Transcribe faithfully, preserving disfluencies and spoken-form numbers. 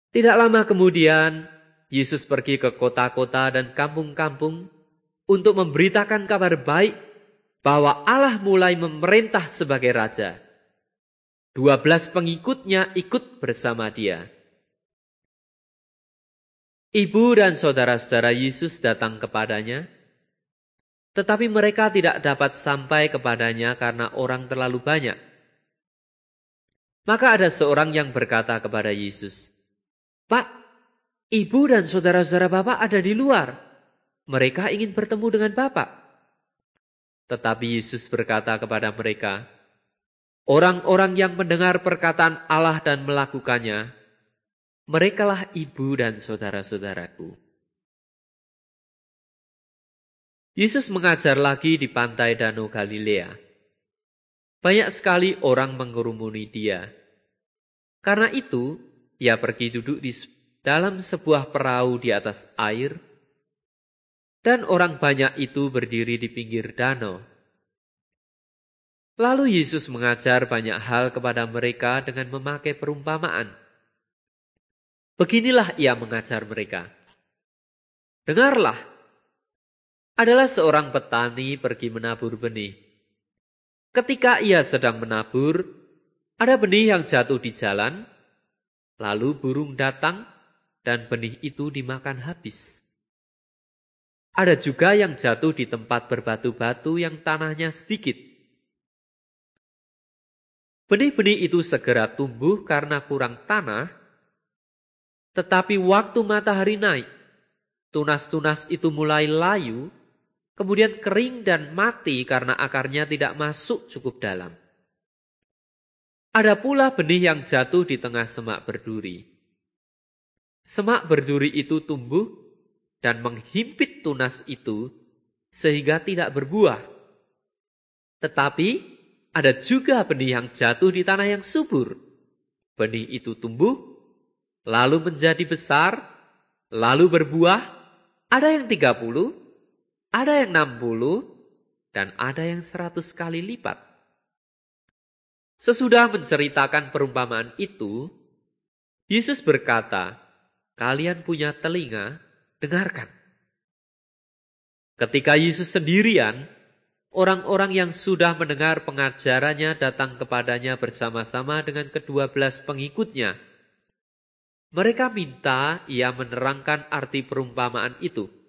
Tidak lama kemudian, Yesus pergi ke kota-kota dan kampung-kampung untuk memberitakan kabar baik bahwa Allah mulai memerintah sebagai Raja. Dua belas pengikutnya ikut bersama dia. Ibu dan saudara-saudara Yesus datang kepadanya, tetapi mereka tidak dapat sampai kepadanya karena orang terlalu banyak. Maka ada seorang yang berkata kepada Yesus, "Pak, ibu dan saudara-saudara Bapak ada di luar. Mereka ingin bertemu dengan Bapak." Tetapi Yesus berkata kepada mereka, "Orang-orang yang mendengar perkataan Allah dan melakukannya, merekalah ibu dan saudara-saudaraku." Yesus mengajar lagi di pantai Danau Galilea. Banyak sekali orang mengerumuni dia. Karena itu, ia pergi duduk di dalam sebuah perahu di atas air, dan orang banyak itu berdiri di pinggir danau. Lalu Yesus mengajar banyak hal kepada mereka dengan memakai perumpamaan. Beginilah ia mengajar mereka. "Dengarlah, adalah seorang petani pergi menabur benih. Ketika ia sedang menabur, ada benih yang jatuh di jalan, lalu burung datang dan benih itu dimakan habis. Ada juga yang jatuh di tempat berbatu-batu yang tanahnya sedikit. Benih-benih itu segera tumbuh karena kurang tanah, tetapi waktu matahari naik, tunas-tunas itu mulai layu, kemudian kering dan mati karena akarnya tidak masuk cukup dalam. Ada pula benih yang jatuh di tengah semak berduri. Semak berduri itu tumbuh dan menghimpit tunas itu sehingga tidak berbuah. Tetapi ada juga benih yang jatuh di tanah yang subur. Benih itu tumbuh, lalu menjadi besar, lalu berbuah, ada yang tiga puluh, ada yang enam puluh, dan ada yang seratus kali lipat." Sesudah menceritakan perumpamaan itu, Yesus berkata, "Kalian punya telinga, dengarkan." Ketika Yesus sendirian, orang-orang yang sudah mendengar pengajarannya datang kepadanya bersama-sama dengan kedua belas pengikutnya. Mereka minta ia menerangkan arti perumpamaan itu.